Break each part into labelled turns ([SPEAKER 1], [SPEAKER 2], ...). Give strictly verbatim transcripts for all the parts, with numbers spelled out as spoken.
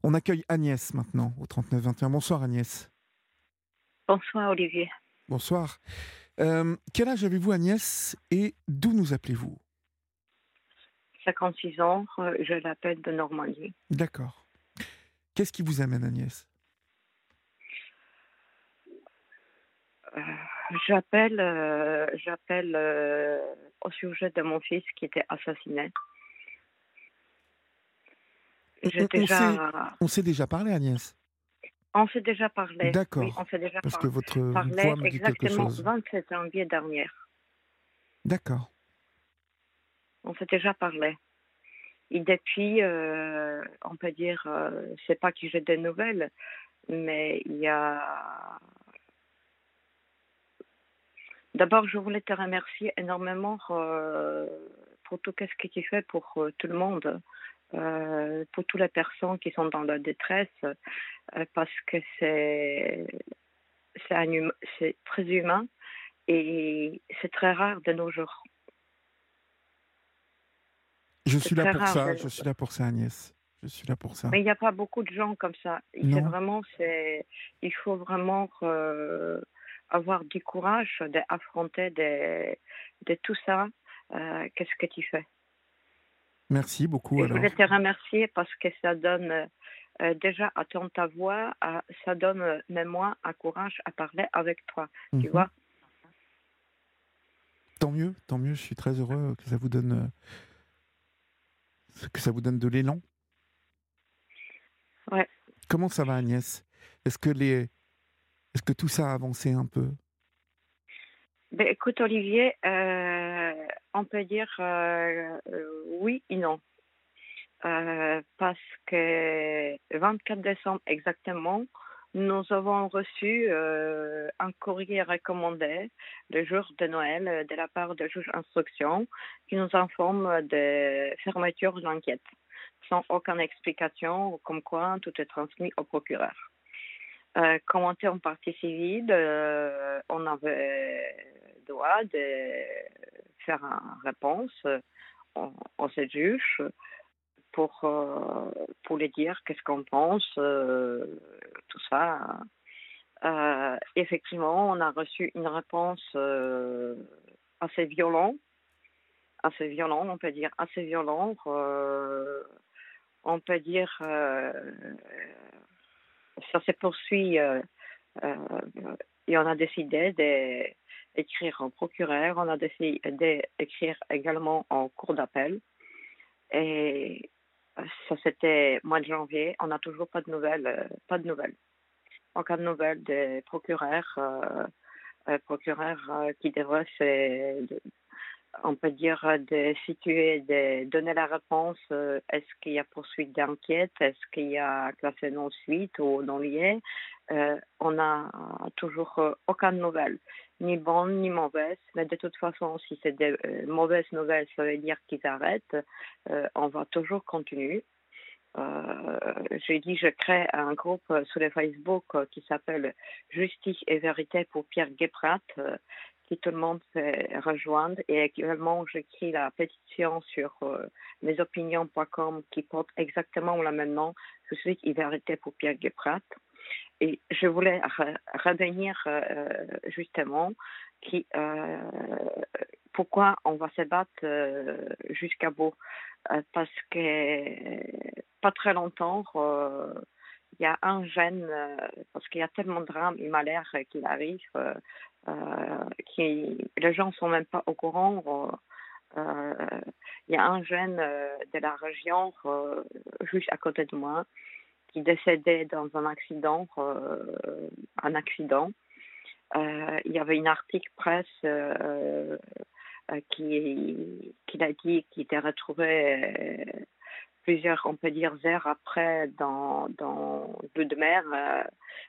[SPEAKER 1] On accueille Agnès maintenant au trente-neuf vingt et un. Bonsoir Agnès.
[SPEAKER 2] Bonsoir Olivier.
[SPEAKER 1] Bonsoir. Euh, quel âge avez-vous Agnès et d'où nous appelez-vous?
[SPEAKER 2] cinquante-six ans, euh, je l'appelle de Normandie.
[SPEAKER 1] D'accord. Qu'est-ce qui vous amène Agnès?
[SPEAKER 2] Euh, j'appelle euh, j'appelle euh, au sujet de mon fils qui était assassiné.
[SPEAKER 1] on,
[SPEAKER 2] J'ai
[SPEAKER 1] on, on s'est,
[SPEAKER 2] déjà...
[SPEAKER 1] on s'est déjà parlé Agnès.
[SPEAKER 2] On s'est déjà parlé. Oui, on
[SPEAKER 1] D'accord.
[SPEAKER 2] s'est déjà
[SPEAKER 1] Parce que
[SPEAKER 2] par-
[SPEAKER 1] votre
[SPEAKER 2] parlé
[SPEAKER 1] voix me dit quelque
[SPEAKER 2] exactement
[SPEAKER 1] chose.
[SPEAKER 2] vingt-sept janvier dernier.
[SPEAKER 1] D'accord.
[SPEAKER 2] On s'est déjà parlé. Et depuis, euh, on peut dire, euh, c'est pas que j'ai des nouvelles, mais il y a... D'abord, je voulais te remercier énormément euh, pour tout ce que tu fais pour euh, tout le monde, euh, pour toutes les personnes qui sont dans la détresse, euh, parce que c'est c'est, un hum- c'est très humain et c'est très rare de nos jours.
[SPEAKER 1] Je
[SPEAKER 2] C'est
[SPEAKER 1] suis là
[SPEAKER 2] très
[SPEAKER 1] pour
[SPEAKER 2] rare.
[SPEAKER 1] ça.
[SPEAKER 2] De...
[SPEAKER 1] Je suis là pour ça Agnès. Je suis là pour ça.
[SPEAKER 2] Mais il n'y a pas beaucoup de gens comme ça. Et c'est
[SPEAKER 1] Non.
[SPEAKER 2] vraiment, c'est, il faut vraiment euh, avoir du courage d'affronter de, de tout ça. Euh, qu'est-ce que tu fais?
[SPEAKER 1] Merci beaucoup
[SPEAKER 2] Et je voulais
[SPEAKER 1] alors.
[SPEAKER 2] te remercier parce que ça donne euh, déjà à ton ta voix, à- ça donne euh, même moi un courage à parler avec toi, tu
[SPEAKER 1] Mhm.
[SPEAKER 2] vois.
[SPEAKER 1] Tant mieux, tant mieux. Je suis très heureux que ça vous donne, euh, que ça vous donne de l'élan.
[SPEAKER 2] Ouais.
[SPEAKER 1] Comment ça va Agnès? Est-ce que les, est-ce que tout ça a avancé un peu?
[SPEAKER 2] Ben, écoute Olivier, euh, on peut dire euh, euh, oui et non. Euh, parce que vingt-quatre décembre exactement, nous avons reçu euh, un courrier recommandé le jour de Noël euh, de la part de juge d'instruction qui nous informe de fermeture de l'enquête sans aucune explication, comme quoi tout est transmis au procureur. Euh, commenté en partie civile, euh, on avait droit de faire une réponse en, en ce juge pour, euh, pour les dire qu'est-ce qu'on pense, euh, tout ça. Euh, effectivement, on a reçu une réponse euh, assez violente, assez violente, on peut dire assez violente. Euh, on peut dire, euh, ça se poursuit euh, euh, et on a décidé d'écrire au procureur, on a décidé d'écrire également en cour d'appel. Et ça, c'était mois de janvier. On n'a toujours pas de nouvelles. Euh, pas de nouvelles. Aucune nouvelle des procureurs, euh, euh, procureurs euh, qui devraient, se, de- on peut dire, euh, de situer, de donner la réponse. Euh, est-ce qu'il y a poursuite d'enquête? Est-ce qu'il y a classé non suite ou non lié? Euh, on n'a toujours euh, aucune nouvelle, ni bonne ni mauvaise. Mais de toute façon, si c'est des euh, mauvaises nouvelles, ça veut dire qu'ils arrêtent. Euh, on va toujours continuer. Euh, j'ai dit, je crée un groupe euh, sur le Facebook euh, qui s'appelle Justice et Vérité pour Pierre Guéprat, euh, qui tout le monde peut rejoindre. Et actuellement, j'écris la pétition sur euh, mesopinions point com qui porte exactement le même nom, Justice et Vérité pour Pierre Guéprat. Et je voulais re- revenir euh, justement qui, euh, pourquoi on va se battre euh, jusqu'à bout. Euh, parce que pas très longtemps, euh, il y a un jeune, euh, parce qu'il y a tellement de drames et malheurs euh, qui arrivent, euh, euh, qui, les gens ne sont même pas au courant. Euh, il y a un jeune euh, de la région, euh, juste à côté de moi, qui décédait dans un accident, euh, un accident. Euh, il y avait un article presse euh, euh, qui, qui l'a dit, qui était retrouvé euh, plusieurs, on peut dire, heures après dans, dans l'eau de mer. Euh,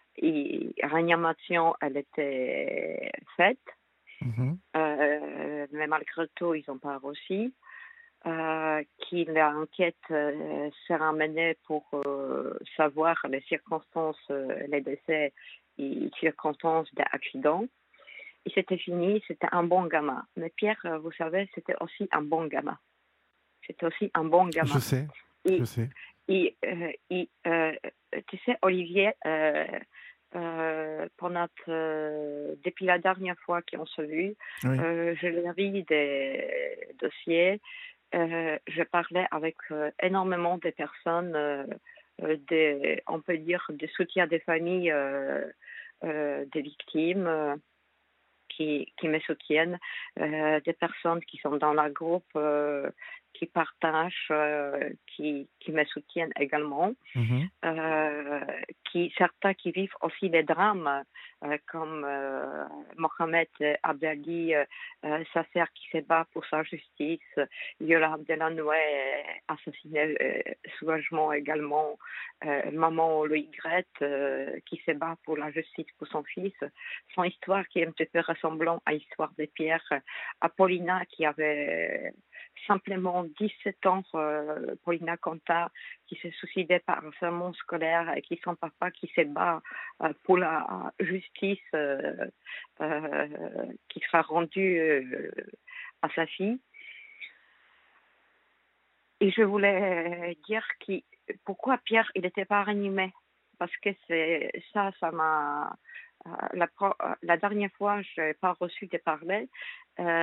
[SPEAKER 2] et réanimation, elle était faite.
[SPEAKER 1] Mhm.
[SPEAKER 2] Euh, mais malgré tout, ils n'ont pas réussi. Euh, qui l'enquête euh, sera menée pour euh, savoir les circonstances, euh, les décès et les circonstances de l'accident. Et c'était fini, c'était un bon gamin. Mais Pierre, euh, vous savez, c'était aussi un bon gamin. C'était aussi un bon
[SPEAKER 1] Je
[SPEAKER 2] gamin.
[SPEAKER 1] sais, je
[SPEAKER 2] Et,
[SPEAKER 1] sais.
[SPEAKER 2] et, euh, et euh, sais, Olivier, euh, euh, pendant, euh, depuis la dernière fois qu'on s'est vu,
[SPEAKER 1] Oui.
[SPEAKER 2] euh, je lis des dossiers. Euh, je parlais avec euh, énormément de personnes, euh, euh, des, on peut dire, des soutiens des familles euh, euh, des victimes. euh, qui, qui me soutiennent, euh, des personnes qui sont dans la groupe, euh, qui partagent, euh, qui, qui me soutiennent également,
[SPEAKER 1] Mhm.
[SPEAKER 2] euh, qui, certains qui vivent aussi des drames, euh, comme euh, Mohamed Abdali, euh, euh, sa sœur qui se bat pour sa justice, Yola Abdelanoué, assassinée euh, sauvagement également, euh, maman Loïc Grette, euh, qui se bat pour la justice pour son fils. Son histoire qui est un petit peu ressemblant à l'histoire de Pierre. Apollina qui avait simplement dix-sept ans, euh, Paulina Conta, qui s'est suicidée par harcèlement scolaire et qui son papa qui se bat euh, pour la justice euh, euh, qui sera rendue euh, à sa fille. Et je voulais dire qui, pourquoi Pierre il n'était pas ranimé, parce que c'est ça, ça m'a euh, la, la dernière fois je n'ai pas reçu de parler. Euh,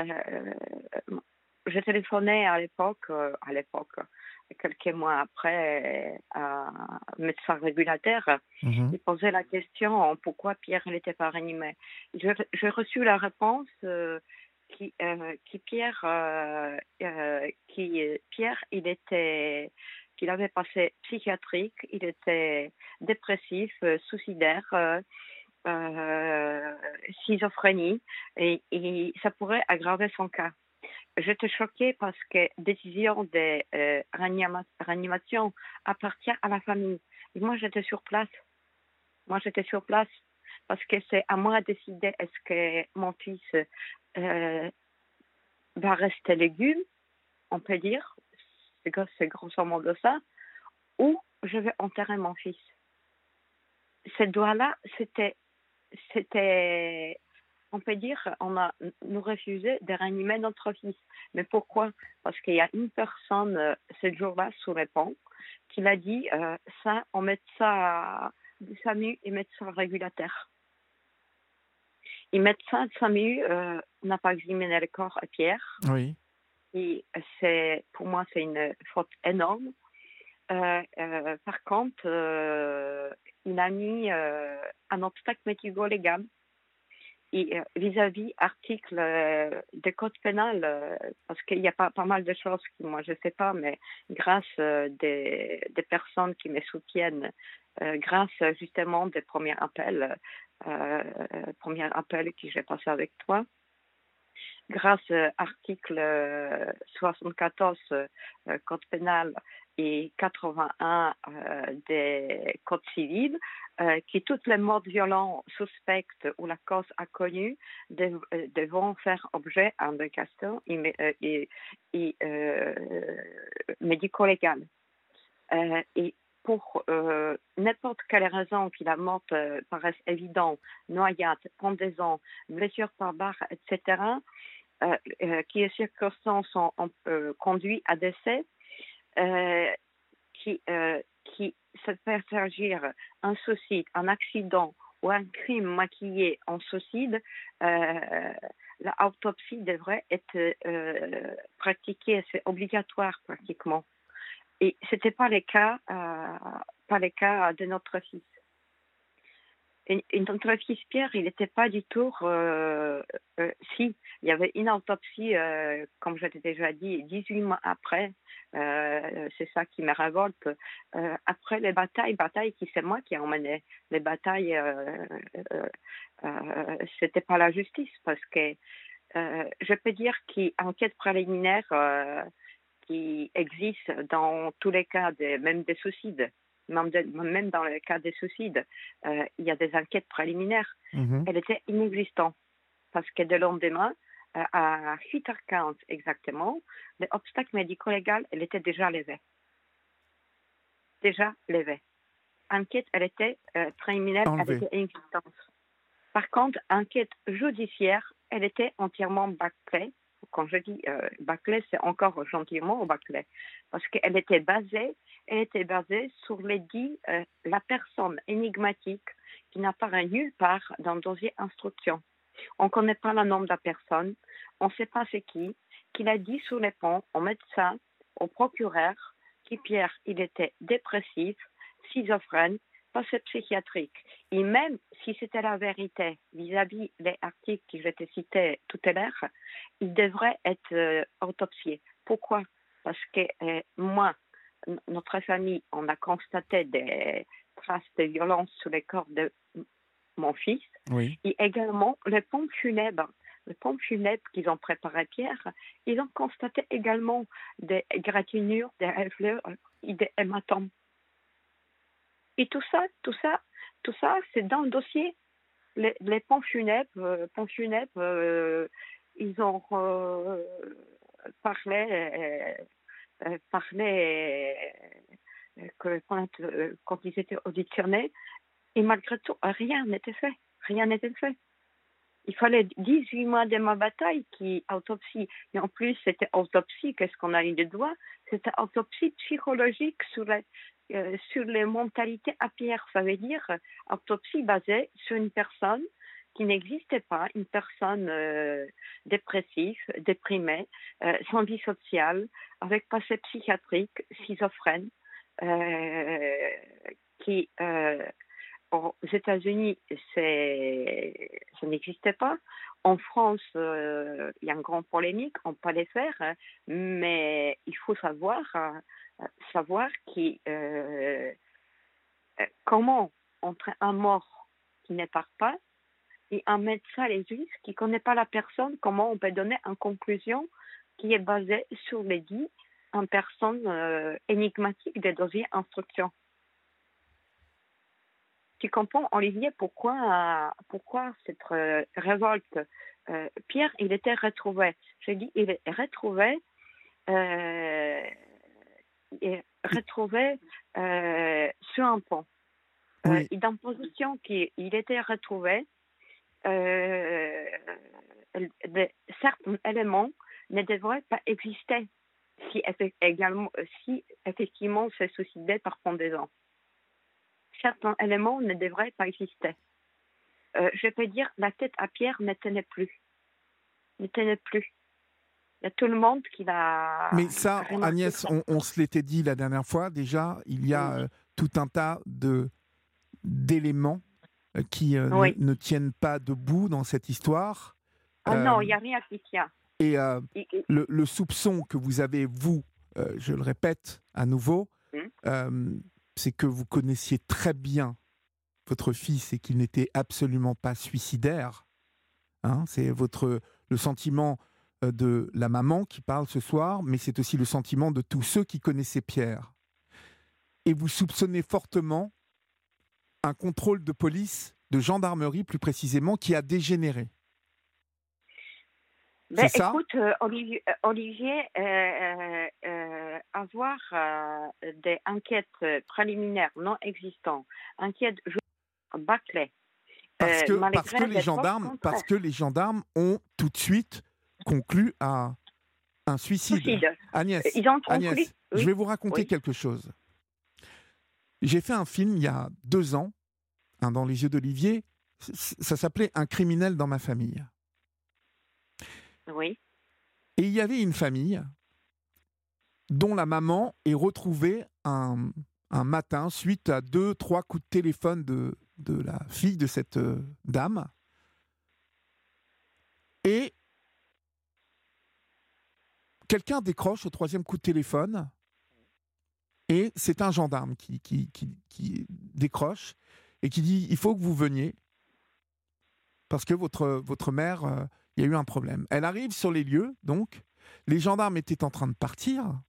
[SPEAKER 2] je téléphonais à l'époque, euh, à l'époque, quelques mois après, à un médecin régulateur.
[SPEAKER 1] Mhm.
[SPEAKER 2] Il posait la question pourquoi Pierre n'était pas ranimé. J'ai reçu la réponse euh, qui, euh, qui Pierre, euh, euh, qui Pierre, il était, qu'il avait passé psychiatrique, il était dépressif, euh, suicidaire. Euh, euh, schizophrénie et, et ça pourrait aggraver son cas. J'étais choquée parce que la décision de euh, ranima- réanimation appartient à la famille. Et moi, j'étais sur place. Moi, j'étais sur place parce que c'est à moi de décider est-ce que mon fils euh, va rester légume, on peut dire, c'est, c'est grosso modo ça, ou je vais enterrer mon fils. Ce doigt-là, c'était, c'était on peut dire, on a nous refusé de réanimer notre fils. Mais pourquoi? Parce qu'il y a une personne euh, ce jour-là sur le pont qui l'a dit, euh, ça, on met ça du SAMU et médecin régulateur. Et médecin de SAMU euh, n'a pas examiné le corps à Pierre.
[SPEAKER 1] Oui.
[SPEAKER 2] Et c'est, pour moi, c'est une faute énorme. Euh, euh, par contre, euh, il a mis euh, un obstacle médico-légal. Et euh, vis-à-vis article euh, de code pénal, euh, parce qu'il y a pas, pas mal de choses que moi je ne sais pas, mais grâce euh, des, des personnes qui me soutiennent, euh, grâce justement des premiers appels, euh, premiers appels que j'ai passé avec toi, grâce à l'article euh, soixante-quatorze euh, Code pénal et quatre-vingt-un euh, des Codes civils, euh, qui toutes les morts violentes suspectes ou la cause inconnue dev, euh, devront faire objet d'une question et, et, et euh, médico-légale. Euh, et pour euh, n'importe quelle raison que la mort euh, paraisse évidente, noyade, pendaison, blessure par barre, et cetera, Euh, euh, qui les circonstances ont, ont euh, conduit à décès, euh, qui, euh, qui se fait agir un suicide, un accident ou un crime maquillé en suicide, euh, l'autopsie devrait être euh, pratiquée, c'est obligatoire pratiquement. Et ce n'était pas le cas, euh, pas le cas de notre fils. Et, et notre fils Pierre, il n'était pas du tout. Euh, euh, si, il y avait une autopsie, euh, comme je t'ai déjà dit, dix-huit mois après. Euh, c'est ça qui me révolte. Euh, après les batailles, batailles qui c'est moi qui ai emmené. Les batailles, euh, euh, euh, c'était pas la justice parce que euh, je peux dire qu'enquête préliminaire euh, qui existe dans tous les cas, de, même des suicides. Même, de, même dans le cas des suicides, euh, il y a des enquêtes préliminaires.
[SPEAKER 1] Mhm.
[SPEAKER 2] Elle était inexistante parce que de lendemain, euh, à huit heures quinze exactement, l'obstacle médico-légal, elle était déjà levé. Déjà levé. Enquête, elle était euh, préliminaire, elle
[SPEAKER 1] Enlevé.
[SPEAKER 2] était inexistante. Par contre, enquête judiciaire, elle était entièrement bâclée. Quand je dis euh, bâclée, c'est encore gentiment bâclée. Parce qu'elle était basée était basée sur les dits euh, la personne énigmatique qui n'apparaît nulle part dans le dossier instruction. On ne connaît pas le nom de la personne, on ne sait pas c'est qui, qu'il a dit sur les ponts au médecin, au procureur, que Pierre, il était dépressif, schizophrène, passé psychiatrique. Et même si c'était la vérité vis-à-vis des articles que je t'ai cités tout à l'heure, il devrait être euh, autopsié. Pourquoi? Parce que euh, moi, n- notre famille, on a constaté des traces de violence sur le corps de m- mon fils
[SPEAKER 1] Oui.
[SPEAKER 2] et également les pompes funèbres. Les pompes funèbres qu'ils ont préparées Pierre, ils ont constaté également des égratignures, des effleurs et des hématomes. Et tout ça, tout ça, tout ça, c'est dans le dossier. Les, les pompes funèbres, euh, pompes funèbres euh, ils ont euh, parlé, euh, euh, parlé euh, que quand, euh, quand ils étaient auditionnés, et malgré tout, rien n'était fait. Rien n'était fait. Il fallait dix-huit mois de ma bataille qui autopsie. Et en plus, c'était autopsie, qu'est-ce qu'on a eu de doigt? C'était autopsie psychologique sur, la, euh, sur les mentalités à Pierre. Ça veut dire euh, autopsie basée sur une personne qui n'existait pas, une personne euh, dépressive, déprimée, euh, sans vie sociale, avec passé psychiatrique, schizophrène, euh, qui... Euh, aux États-Unis, c'est, ça n'existait pas. En France, euh, il y a une grande polémique, on peut les faire, hein, mais il faut savoir, hein, savoir qui, euh, comment entre un mort qui ne part pas et un médecin légiste qui ne connaît pas la personne, comment on peut donner une conclusion qui est basée sur les dits en personne euh, énigmatique des dossiers instruction. Tu comprends, Olivier, pourquoi, pourquoi cette euh, révolte? euh, Pierre, il était retrouvé. Je dis, il est retrouvé, euh, il est retrouvé euh, sur un pont. Euh,
[SPEAKER 1] Oui.
[SPEAKER 2] et dans la position qu'il était retrouvé, euh, de, certains éléments ne devraient pas exister si, également, si effectivement c'est suicidé par pendaison. Certains éléments ne devraient pas exister. Euh, je peux dire, la tête à Pierre ne tenait plus. Ne tenait plus. Il y a tout le monde qui l'a
[SPEAKER 1] Mais ça,
[SPEAKER 2] remarqué.
[SPEAKER 1] Agnès, on, on se l'était dit la dernière fois, déjà, il y a
[SPEAKER 2] Oui.
[SPEAKER 1] euh, tout un tas de, d'éléments euh, qui euh, ne,
[SPEAKER 2] Oui.
[SPEAKER 1] ne tiennent pas debout dans cette histoire.
[SPEAKER 2] Ah
[SPEAKER 1] Euh,
[SPEAKER 2] non, il n'y a rien qui tient.
[SPEAKER 1] et euh,
[SPEAKER 2] Et, et,
[SPEAKER 1] le, le soupçon que vous avez, vous, euh, je le répète à nouveau,
[SPEAKER 2] hum,
[SPEAKER 1] euh, c'est que vous connaissiez très bien votre fils et qu'il n'était absolument pas suicidaire. Hein, c'est votre, le sentiment euh, de la maman qui parle ce soir, mais c'est aussi le sentiment de tous ceux qui connaissaient Pierre. Et vous soupçonnez fortement un contrôle de police, de gendarmerie plus précisément, qui a dégénéré.
[SPEAKER 2] ben,
[SPEAKER 1] C'est ça?
[SPEAKER 2] écoute, euh, Olivier, euh, Olivier euh, euh, euh, avoir euh, des enquêtes préliminaires non existantes, enquêtes bâclées,
[SPEAKER 1] Parce
[SPEAKER 2] euh,
[SPEAKER 1] que, parce que
[SPEAKER 2] malgré
[SPEAKER 1] les
[SPEAKER 2] des preuves
[SPEAKER 1] gendarmes, parce
[SPEAKER 2] contraires.
[SPEAKER 1] que les gendarmes ont tout de suite conclu à un suicide.
[SPEAKER 2] Suicide.
[SPEAKER 1] Agnès,
[SPEAKER 2] Ils ont conclu.
[SPEAKER 1] Agnès, je
[SPEAKER 2] Oui.
[SPEAKER 1] vais vous raconter
[SPEAKER 2] Oui.
[SPEAKER 1] quelque chose. J'ai fait un film il y a deux ans, hein, dans Les yeux d'Olivier. Ça s'appelait Un criminel dans ma famille.
[SPEAKER 2] Oui.
[SPEAKER 1] Et il y avait une famille dont la maman est retrouvée un, un matin suite à deux, trois coups de téléphone de, de la fille de cette euh, dame. Et quelqu'un décroche au troisième coup de téléphone et c'est un gendarme qui, qui, qui, qui décroche et qui dit « Il faut que vous veniez parce que votre, votre mère, euh, il y a eu un problème. » Elle arrive sur les lieux, donc. Les gendarmes étaient en train de partir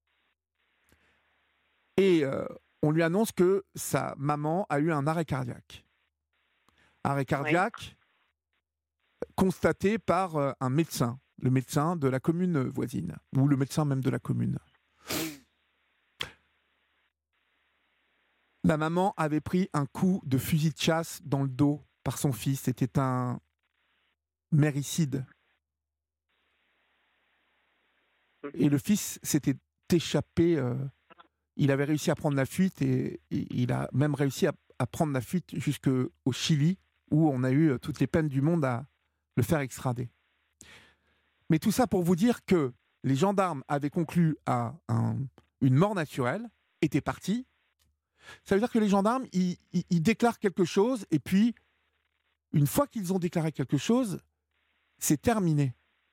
[SPEAKER 1] et euh, on lui annonce que sa maman a eu un arrêt cardiaque. Arrêt cardiaque oui. constaté par euh, un médecin, le médecin de la commune voisine, ou le médecin même de la commune. La maman avait pris un coup de fusil de chasse dans le dos par son fils. C'était un méricide. Et le fils s'était échappé euh, il avait réussi à prendre la fuite et, et il a même réussi à, à prendre la fuite jusqu'au Chili, où on a eu toutes les peines du monde à le faire extrader. Mais tout ça pour vous dire que les gendarmes avaient conclu à un, une mort naturelle, étaient partis. Ça veut dire que les gendarmes, ils, ils, ils déclarent quelque chose, et puis, une fois qu'ils ont déclaré quelque chose, c'est terminé.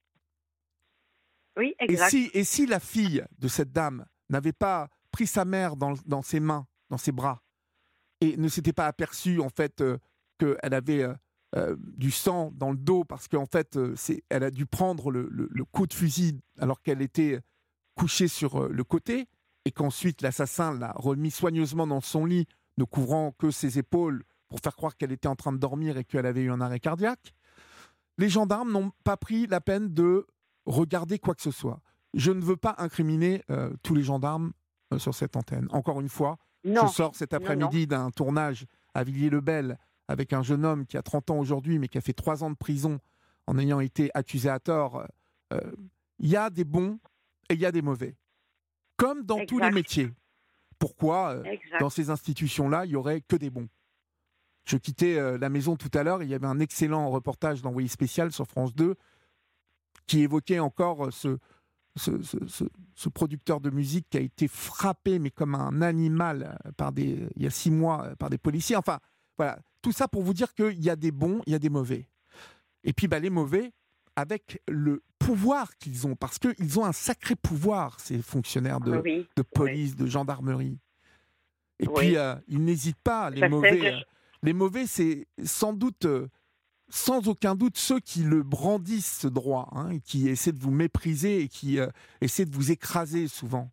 [SPEAKER 2] Oui,
[SPEAKER 1] Et
[SPEAKER 2] exact.
[SPEAKER 1] si, et si la fille de cette dame n'avait pas pris sa mère dans, dans ses mains, dans ses bras, et ne s'était pas aperçue, en fait, euh, qu'elle avait euh, euh, du sang dans le dos, parce qu'en fait, euh, c'est, elle a dû prendre le, le, le coup de fusil alors qu'elle était couchée sur euh, le côté, et qu'ensuite l'assassin l'a remis soigneusement dans son lit, ne couvrant que ses épaules pour faire croire qu'elle était en train de dormir et qu'elle avait eu un arrêt cardiaque, les gendarmes n'ont pas pris la peine de regarder quoi que ce soit. Je ne veux pas incriminer euh, tous les gendarmes euh, sur cette antenne. Encore une fois, je
[SPEAKER 2] Non,
[SPEAKER 1] sors cet
[SPEAKER 2] non, non.
[SPEAKER 1] après-midi d'un tournage à Villiers-le-Bel avec un jeune homme qui a trente ans aujourd'hui, mais qui a fait trois ans de prison en ayant été accusé à tort. Il euh, y a des bons et il y a des mauvais. Comme dans tous les
[SPEAKER 2] Exact,
[SPEAKER 1] métiers. Pourquoi, euh,
[SPEAKER 2] exact.
[SPEAKER 1] dans ces institutions-là, il n'y aurait que des bons? Je quittais euh, la maison tout à l'heure, il y avait un excellent reportage d'Envoyé spécial sur France deux qui évoquait encore ce, ce, ce, ce, ce producteur de musique qui a été frappé, mais comme un animal, par des, il y a six mois, par des policiers. Enfin, voilà, tout ça pour vous dire qu'il y a des bons, il y a des mauvais. Et puis bah, les mauvais, avec le pouvoir qu'ils ont, parce qu'ils ont un sacré pouvoir, ces fonctionnaires de,
[SPEAKER 2] Oui,
[SPEAKER 1] de
[SPEAKER 2] oui,
[SPEAKER 1] police, de gendarmerie. Et puis,
[SPEAKER 2] oui.
[SPEAKER 1] euh, ils n'hésitent pas,
[SPEAKER 2] Je
[SPEAKER 1] les
[SPEAKER 2] sais que
[SPEAKER 1] mauvais. Euh, les mauvais, c'est sans doute... Euh, sans aucun doute, ceux qui le brandissent, ce droit, hein, et qui essaient de vous mépriser et qui euh, essaient de vous écraser souvent.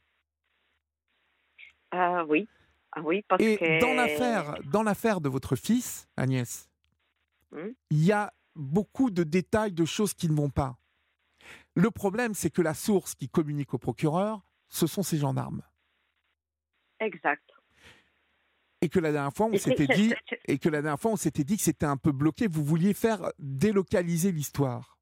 [SPEAKER 2] ah oui, ah oui, parce
[SPEAKER 1] Et dans
[SPEAKER 2] que
[SPEAKER 1] l'affaire, dans l'affaire de votre fils, Agnès,
[SPEAKER 2] hmm,
[SPEAKER 1] il y a beaucoup de détails, de choses qui ne vont pas. Le problème, c'est que la source qui communique au procureur, ce sont ces gendarmes.
[SPEAKER 2] exact.
[SPEAKER 1] Et que la dernière fois, on
[SPEAKER 2] Et c'est-
[SPEAKER 1] s'était
[SPEAKER 2] c'est-
[SPEAKER 1] dit,
[SPEAKER 2] c'est- c'est-
[SPEAKER 1] et que la dernière fois, on s'était dit que c'était un peu bloqué. Vous vouliez faire délocaliser l'histoire.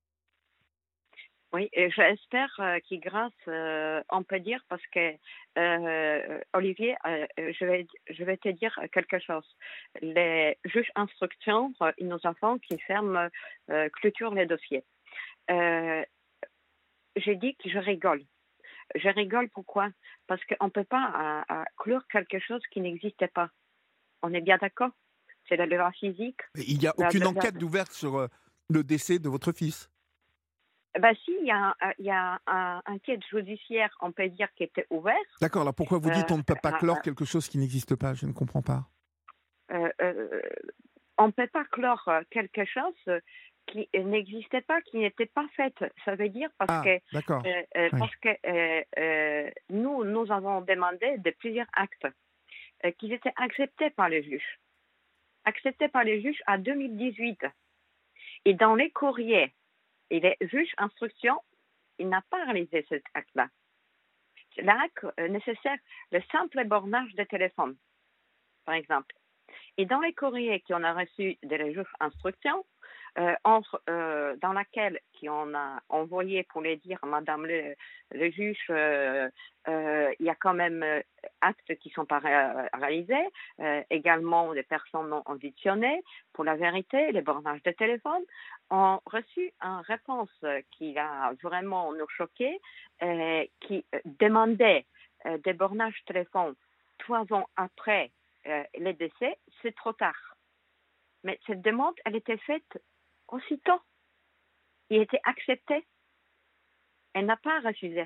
[SPEAKER 2] Oui, et j'espère euh, qu'il grâce, euh, on peut dire, parce que euh, Olivier, euh, je vais, je vais te dire quelque chose. Les juges instructions, euh, ils nous avons qui ferment, euh, clôturent les dossiers. Euh, j'ai dit que je rigole. Je rigole pourquoi? Parce qu'on ne peut pas euh, euh, clore quelque chose qui n'existait pas. On est bien d'accord? C'est la loi physique.
[SPEAKER 1] Et il n'y a
[SPEAKER 2] La,
[SPEAKER 1] aucune
[SPEAKER 2] la, la...
[SPEAKER 1] enquête ouverte sur euh, le décès de votre fils.
[SPEAKER 2] Ben si, il y a, un- il y a un enquête judiciaire, on peut dire, qui était ouverte.
[SPEAKER 1] D'accord, alors pourquoi vous
[SPEAKER 2] Euh,
[SPEAKER 1] dites on ne peut pas
[SPEAKER 2] euh,
[SPEAKER 1] clore quelque chose qui n'existe pas? Je ne comprends pas.
[SPEAKER 2] euh, euh, on ne peut pas clore euh, quelque chose qui n'existait pas, qui n'était pas fait. Ça veut dire parce
[SPEAKER 1] Ah,
[SPEAKER 2] que,
[SPEAKER 1] d'accord.
[SPEAKER 2] euh, euh,
[SPEAKER 1] Oui.
[SPEAKER 2] parce que euh, euh, nous, nous avons demandé de plusieurs actes euh, qui étaient acceptés par les juges. Acceptés par les juges en deux mille dix-huit. Et dans les courriers, et les juges instructions, il n'a pas réalisé cet acte-là. L'acte euh, nécessaire, le simple bornage de téléphone, par exemple. Et dans les courriers qu'on a reçus des juges instructions, euh, entre, euh, dans laquelle qu'on a envoyé pour les dire, Madame le, le juge, euh, euh, il y a quand même euh, actes qui ne sont pas ré- réalisés, euh, également des personnes non auditionnées, pour la vérité, les bornages de téléphone, ont reçu une réponse qui a vraiment nous choqué, euh, qui demandait euh, des bornages de téléphone trois ans après euh, les décès, c'est trop tard. Mais cette demande, elle était faite aussitôt. Il était accepté. Elle n'a pas refusé.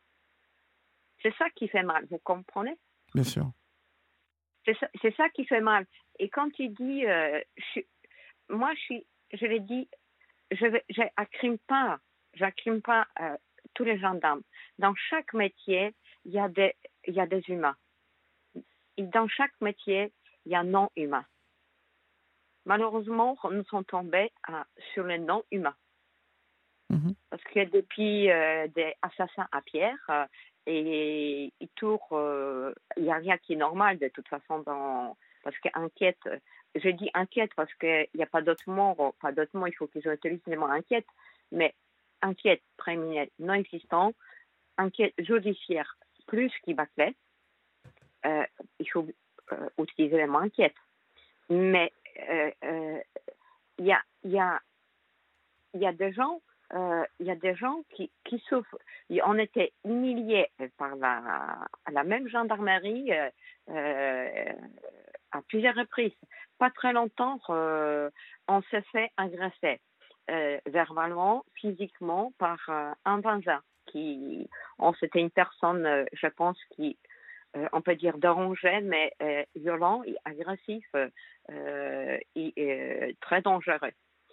[SPEAKER 2] C'est ça qui fait mal, vous comprenez?
[SPEAKER 1] Bien sûr.
[SPEAKER 2] C'est ça, c'est ça qui fait mal. Et quand tu dis, euh, je, moi, je, suis, je l'ai dit, je n'accrime pas, j'accrime pas euh, tous les gendarmes. Dans chaque métier, il y a des, il y a des humains. Et dans chaque métier, il y a non humains. Malheureusement, nous sommes tombés à, sur les non-humains.
[SPEAKER 1] Mm-hmm.
[SPEAKER 2] Parce que depuis euh, des assassins à pierre, euh, et, et tout, il euh, n'y a rien qui est normal de toute façon. Dans, parce qu'enquête, je dis enquête parce qu'il n'y a pas d'autre mot, pas d'autre mot, il faut qu'ils utilisent le mot enquête, mais enquête criminelle non existante, enquête judiciaire plus qui bâclait, euh, il faut euh, utiliser les mots inquiète. Mais euh, euh, il y a, il y a, il y a des gens, euh, il y a des gens qui, qui souffrent. Et on était humiliés par la, la même gendarmerie euh, euh, à plusieurs reprises. Pas très longtemps, euh, on s'est fait agresser euh, verbalement, physiquement par euh, un voisin qui, on, c'était une personne, euh, je pense, qui, euh, on peut dire dérangé, mais euh, violent et agressif euh, et euh, très dangereux.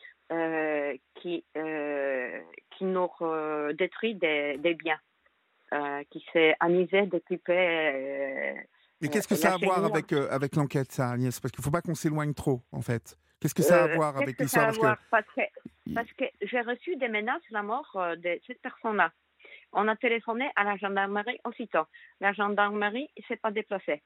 [SPEAKER 2] Euh, qui, euh, qui nous euh, détruit des, des biens, euh, qui s'est amusé d'occuper euh,
[SPEAKER 1] Mais
[SPEAKER 2] euh,
[SPEAKER 1] qu'est-ce que ça
[SPEAKER 2] la
[SPEAKER 1] a à voir
[SPEAKER 2] chenille.
[SPEAKER 1] avec, euh, avec l'enquête, ça, Agnès? Parce qu'il ne faut pas qu'on s'éloigne trop, en fait. Qu'est-ce que ça a à
[SPEAKER 2] Euh,
[SPEAKER 1] voir
[SPEAKER 2] qu'est-ce
[SPEAKER 1] avec
[SPEAKER 2] que ça
[SPEAKER 1] l'histoire?
[SPEAKER 2] a à
[SPEAKER 1] Parce que...
[SPEAKER 2] voir? Parce que, parce que j'ai reçu des menaces de la mort euh, de cette personne-là. On a téléphoné à la gendarmerie aussitôt. La gendarmerie ne s'est pas déplacée.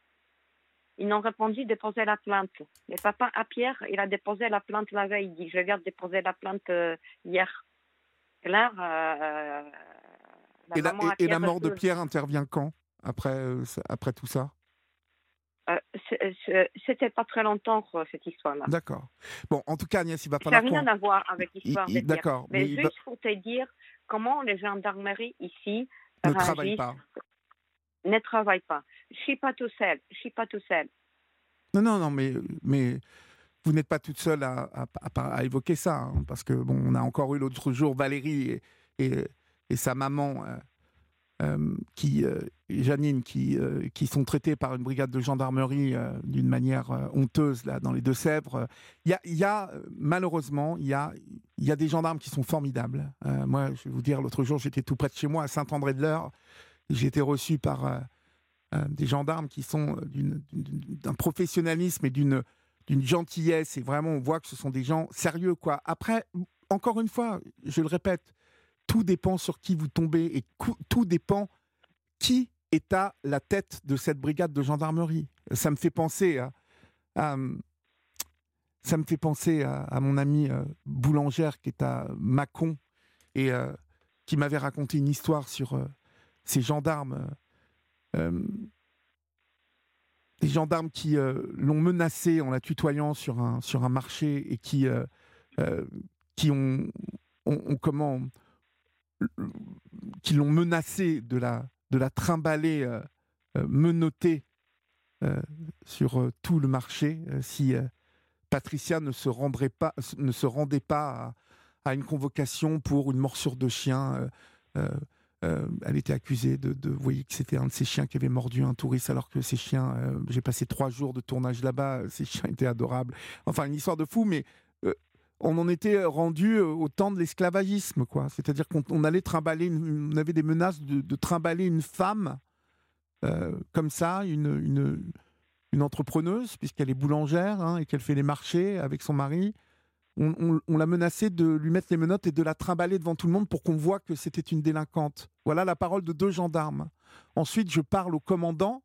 [SPEAKER 2] Ils n'ont répondu de déposer la plainte. Le papa à Pierre, il a déposé la plainte la veille. Il dit, je viens de déposer la plainte euh, hier. Et là, euh, la
[SPEAKER 1] Et la,
[SPEAKER 2] maman
[SPEAKER 1] et,
[SPEAKER 2] à
[SPEAKER 1] et la
[SPEAKER 2] Pierre
[SPEAKER 1] mort de
[SPEAKER 2] reçoit.
[SPEAKER 1] Pierre intervient quand, après, euh, après tout ça?
[SPEAKER 2] Euh, c'est- c'est- c'était pas très longtemps, euh, cette histoire-là.
[SPEAKER 1] D'accord. Bon, en tout cas, Agnès, il va
[SPEAKER 2] Ça n'a
[SPEAKER 1] falloir
[SPEAKER 2] rien
[SPEAKER 1] qu'on...
[SPEAKER 2] à voir avec
[SPEAKER 1] il-
[SPEAKER 2] l'histoire de
[SPEAKER 1] il-
[SPEAKER 2] Pierre.
[SPEAKER 1] D'accord, mais
[SPEAKER 2] Mais
[SPEAKER 1] il va...
[SPEAKER 2] juste pour te dire comment les gendarmeries ici
[SPEAKER 1] ne travaille
[SPEAKER 2] réagissent,
[SPEAKER 1] pas.
[SPEAKER 2] ne travaillent pas. Je suis pas tout seul. Je suis pas tout seul.
[SPEAKER 1] Non, non, non, mais, mais vous n'êtes pas toute seule à, à, à- à évoquer ça, hein, parce que bon, on a encore eu l'autre jour Valérie et, et, et sa maman, euh, euh, qui, euh, et Janine, qui, euh, qui sont traitées par une brigade de gendarmerie euh, d'une manière euh, honteuse là, dans les Deux-Sèvres. Il y a, il y a malheureusement, il y a, il y a des gendarmes qui sont formidables. Euh, moi, je vais vous dire, l'autre jour, j'étais tout près de chez moi, à Saint-André-de-l'Eure. J'ai été reçu par euh, euh, des gendarmes qui sont d'une, d'une- d'un professionnalisme et d'une, d'une gentillesse. Et vraiment, on voit que ce sont des gens sérieux, quoi. Après, encore une fois, je le répète, tout dépend sur qui vous tombez et cou- tout dépend qui est à la tête de cette brigade de gendarmerie. Ça me fait penser à, à- ça me fait penser à, à mon amie euh, boulangère qui est à Mâcon et euh, qui m'avait raconté une histoire sur euh, ces gendarmes, euh, euh, des gendarmes qui euh, l'ont menacée en la tutoyant sur un sur un marché et qui euh, euh, qui ont, ont, ont comment qui l'ont menacée de la de la trimballer euh, euh, menottée euh, sur euh, tout le marché euh, si euh, Patricia ne se rendrait pas, ne se rendait pas à, à une convocation pour une morsure de chien. Euh, euh, euh, elle était accusée de, de, vous voyez que c'était un de ces chiens qui avait mordu un touriste, alors que ces chiens, euh, j'ai passé trois jours de tournage là-bas, ces chiens étaient adorables. Enfin, une histoire de fou, mais euh, on en était rendu au temps de l'esclavagisme, quoi. C'est-à-dire qu'on on allait trimballer, une, on avait des menaces de, de trimballer une femme euh, comme ça, une, une, une entrepreneuse, puisqu'elle est boulangère hein, et qu'elle fait les marchés avec son mari. On, on, on l'a menacée de lui mettre les menottes et de la trimballer devant tout le monde pour qu'on voit que c'était une délinquante. Voilà la parole de deux gendarmes. Ensuite, je parle au commandant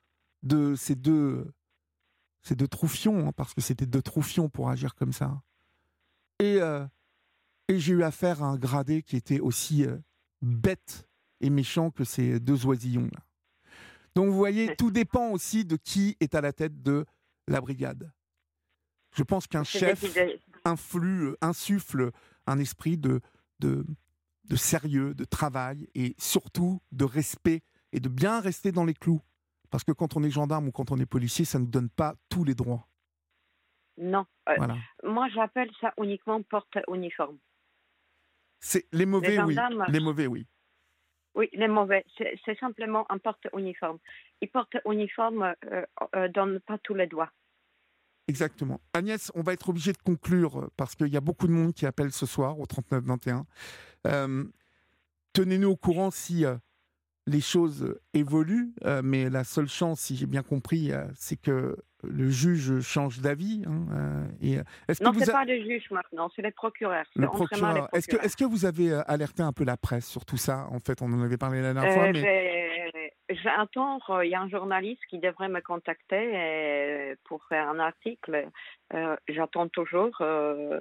[SPEAKER 1] de ces deux, ces deux troufions, hein, parce que c'était deux troufions pour agir comme ça. Et, euh, et j'ai eu affaire à un gradé qui était aussi euh, bête et méchant que ces deux oisillons. Là. Donc vous voyez, tout dépend aussi de qui est à la tête de la brigade. Je pense qu'un chef influe, insuffle un esprit de, de, de sérieux, de travail et surtout de respect et de bien rester dans les clous. Parce que quand on est gendarme ou quand on est policier, ça ne nous donne pas tous les droits.
[SPEAKER 2] Non. Euh,
[SPEAKER 1] Voilà.
[SPEAKER 2] Moi, j'appelle ça uniquement porte-uniforme.
[SPEAKER 1] C'est les mauvais,
[SPEAKER 2] Les gendarmes,
[SPEAKER 1] oui. Les mauvais, oui.
[SPEAKER 2] Oui, les mauvais. C'est, c'est simplement un porte-uniforme. Et porte-uniforme euh, euh, donne pas tous les droits.
[SPEAKER 1] Exactement. Agnès, on va être obligé de conclure parce qu'il y a beaucoup de monde qui appelle ce soir au trente-neuf vingt et un. Euh, tenez-nous au courant si euh, les choses évoluent, euh, mais la seule chance, si j'ai bien compris, euh, c'est que le juge change d'avis. Hein, euh, et, est-ce
[SPEAKER 2] Non,
[SPEAKER 1] que
[SPEAKER 2] ce n'est
[SPEAKER 1] vous a...
[SPEAKER 2] pas le juge maintenant, c'est les procureurs. C'est
[SPEAKER 1] le
[SPEAKER 2] autrement les
[SPEAKER 1] procureur. Est-ce que,
[SPEAKER 2] procureurs.
[SPEAKER 1] est-ce que vous avez euh, alerté un peu la presse sur tout ça? En fait, on en avait parlé la dernière
[SPEAKER 2] Euh,
[SPEAKER 1] fois, mais...
[SPEAKER 2] j'ai- J'attends, euh, il y a un journaliste qui devrait me contacter euh, pour faire un article. Euh, j'attends toujours. Euh,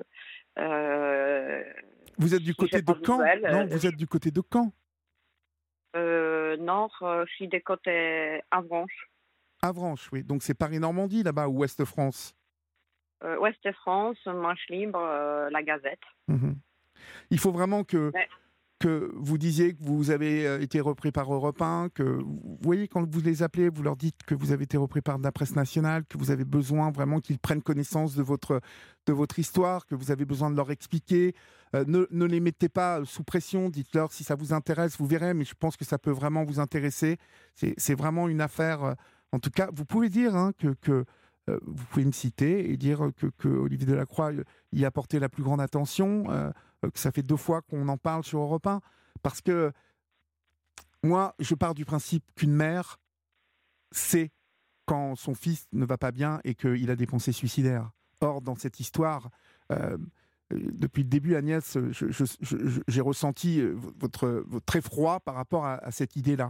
[SPEAKER 2] euh,
[SPEAKER 1] Vous êtes du
[SPEAKER 2] si j'ai
[SPEAKER 1] côté de
[SPEAKER 2] pas de
[SPEAKER 1] Caen?
[SPEAKER 2] nouvelles,
[SPEAKER 1] Non,
[SPEAKER 2] euh,
[SPEAKER 1] vous êtes du côté de Caen?
[SPEAKER 2] euh, non, euh, je suis des côtés Avranches.
[SPEAKER 1] Avranches, oui. Donc c'est Paris-Normandie là-bas, ou Ouest-France?
[SPEAKER 2] Euh, Ouest-France, Manche Libre, euh, la Gazette.
[SPEAKER 1] Mmh. Il faut vraiment que
[SPEAKER 2] Ouais.
[SPEAKER 1] que vous disiez que vous avez euh, été repris par Europe un, que vous voyez, quand vous les appelez, vous leur dites que vous avez été repris par la presse nationale, que vous avez besoin vraiment qu'ils prennent connaissance de votre, de votre histoire, que vous avez besoin de leur expliquer. Euh, ne, ne les mettez pas sous pression, dites-leur si ça vous intéresse, vous verrez, mais je pense que ça peut vraiment vous intéresser. C'est, c'est vraiment une affaire. euh, En tout cas, vous pouvez dire hein, que, que euh, vous pouvez me citer et dire que, que Olivier Delacroix euh, y a porté la plus grande attention. Euh, euh, que ça fait deux fois qu'on en parle sur Europe un, parce que moi, je pars du principe qu'une mère sait quand son fils ne va pas bien et qu'il a des pensées suicidaires. Or, dans cette histoire, euh, euh, depuis le début, Agnès, je- je- je- je- j'ai ressenti euh, votre, votre effroi par rapport à, à cette idée-là.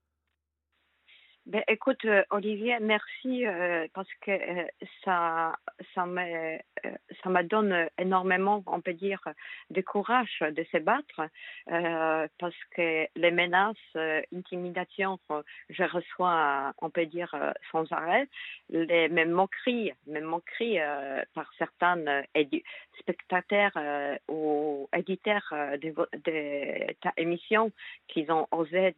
[SPEAKER 2] Ben, écoute, euh, Olivier, merci euh, parce que euh, ça, ça me, euh, ça me donne énormément, on peut dire, de courage de se battre euh, parce que les menaces, euh, intimidations, euh, je reçois, on peut dire, euh, sans arrêt, les mêmes moqueries, même moqueries euh, par certains euh, édu- spectateurs euh, ou éditeurs euh, de, vo- de ta émission qui ont osé,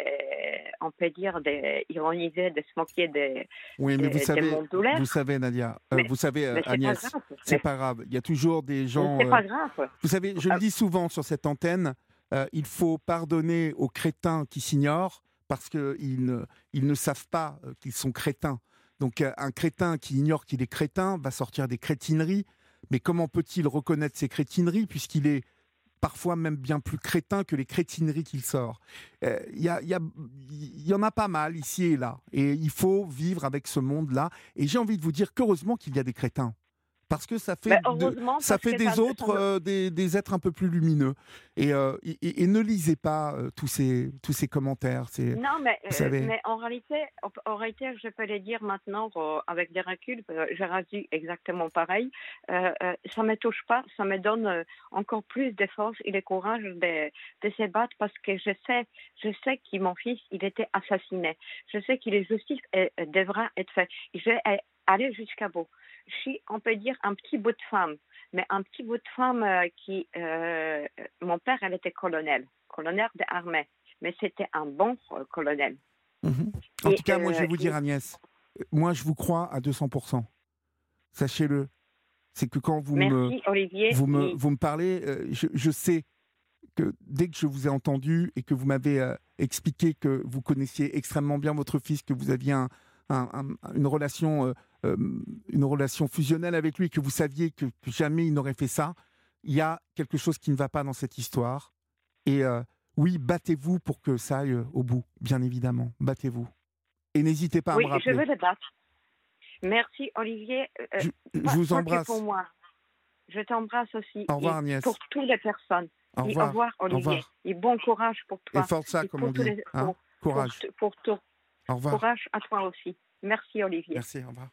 [SPEAKER 2] de, on peut dire, de ironiser, de se moquer de,
[SPEAKER 1] Oui, mais vous
[SPEAKER 2] de, de
[SPEAKER 1] savez,
[SPEAKER 2] mon douleur.
[SPEAKER 1] vous savez, Nadia, euh,
[SPEAKER 2] Mais,
[SPEAKER 1] vous savez, euh,
[SPEAKER 2] mais c'est pas
[SPEAKER 1] Agnès,
[SPEAKER 2] grave.
[SPEAKER 1] c'est
[SPEAKER 2] Mais,
[SPEAKER 1] pas grave. Il y a toujours des
[SPEAKER 2] mais
[SPEAKER 1] gens.
[SPEAKER 2] c'est
[SPEAKER 1] euh,
[SPEAKER 2] pas grave.
[SPEAKER 1] Vous savez, je le
[SPEAKER 2] Euh,
[SPEAKER 1] dis souvent sur cette antenne, euh, il faut pardonner aux crétins qui s'ignorent parce qu'ils ne, ils ne savent pas euh, qu'ils sont crétins. Donc euh, un crétin qui ignore qu'il est crétin va sortir des crétineries. Mais comment peut-il reconnaître ces crétineries puisqu'il est parfois même bien plus crétin que les crétineries qu'il sort? Euh, Il y, a- il y a- il y en a pas mal ici et là. Et il faut vivre avec ce monde-là. Et j'ai envie de vous dire qu'heureusement qu'il y a des crétins. Parce que ça fait,
[SPEAKER 2] ben,
[SPEAKER 1] de,
[SPEAKER 2] heureusement,
[SPEAKER 1] ça
[SPEAKER 2] parce
[SPEAKER 1] fait
[SPEAKER 2] que ça,
[SPEAKER 1] des
[SPEAKER 2] ça
[SPEAKER 1] autres
[SPEAKER 2] me-
[SPEAKER 1] euh, des, des êtres un peu plus lumineux. Et, euh, et, et- et ne lisez pas euh, tous, ces, tous ces commentaires. C'est,
[SPEAKER 2] Non, mais,
[SPEAKER 1] vous
[SPEAKER 2] euh,
[SPEAKER 1] savez.
[SPEAKER 2] mais en réalité, en, en réalité, je peux le dire maintenant euh, avec des reculs, euh, j'ai réagi exactement pareil. Euh, euh, ça me touche pas, ça me donne euh, encore plus de force et de courage de, de se battre parce que je sais, je sais que mon fils, il était assassiné. Je sais que la justice euh, devra être faite. Je vais euh, aller jusqu'à bout. Je suis, on peut dire, un petit bout de femme, mais un petit bout de femme euh, qui, euh, mon père, elle était colonel, colonel de l'armée. Mais c'était un bon euh, colonel.
[SPEAKER 1] Mhm. En
[SPEAKER 2] Et,
[SPEAKER 1] tout cas, moi, je vais
[SPEAKER 2] euh,
[SPEAKER 1] vous dire,
[SPEAKER 2] et
[SPEAKER 1] Agnès, euh, moi, je vous crois à deux cents pour cent. Sachez-le. C'est que quand vous me,
[SPEAKER 2] merci Olivier.
[SPEAKER 1] vous me,
[SPEAKER 2] Et,
[SPEAKER 1] vous me parlez, euh, je, je sais que dès que je vous ai entendu et que vous m'avez euh, expliqué que vous connaissiez extrêmement bien votre fils, que vous aviez un, un- un- une relation, euh, euh, une relation fusionnelle avec lui, que vous saviez que, que jamais il n'aurait fait ça, il y a quelque chose qui ne va pas dans cette histoire. Et euh, oui, battez-vous pour que ça aille euh, au bout, bien évidemment. Battez-vous. Et n'hésitez pas à me
[SPEAKER 2] oui, je
[SPEAKER 1] rappeler.
[SPEAKER 2] veux le battre. Merci Olivier. Euh,
[SPEAKER 1] Je, je
[SPEAKER 2] pas,
[SPEAKER 1] vous
[SPEAKER 2] pas que pour
[SPEAKER 1] embrasse.
[SPEAKER 2] moi. Je t'embrasse aussi.
[SPEAKER 1] Au revoir,
[SPEAKER 2] Et pour
[SPEAKER 1] Agnès.
[SPEAKER 2] toutes les personnes.
[SPEAKER 1] Au
[SPEAKER 2] Et au
[SPEAKER 1] revoir.
[SPEAKER 2] revoir
[SPEAKER 1] Au
[SPEAKER 2] Olivier.
[SPEAKER 1] revoir.
[SPEAKER 2] Et bon courage pour
[SPEAKER 1] Et
[SPEAKER 2] toi.
[SPEAKER 1] forza,
[SPEAKER 2] Et
[SPEAKER 1] comme
[SPEAKER 2] pour
[SPEAKER 1] on
[SPEAKER 2] tous
[SPEAKER 1] dit.
[SPEAKER 2] les,
[SPEAKER 1] Hein,
[SPEAKER 2] pour, pour,
[SPEAKER 1] courage.
[SPEAKER 2] pour tout.
[SPEAKER 1] Au revoir.
[SPEAKER 2] Courage à toi aussi. Merci Olivier.
[SPEAKER 1] Merci, au revoir.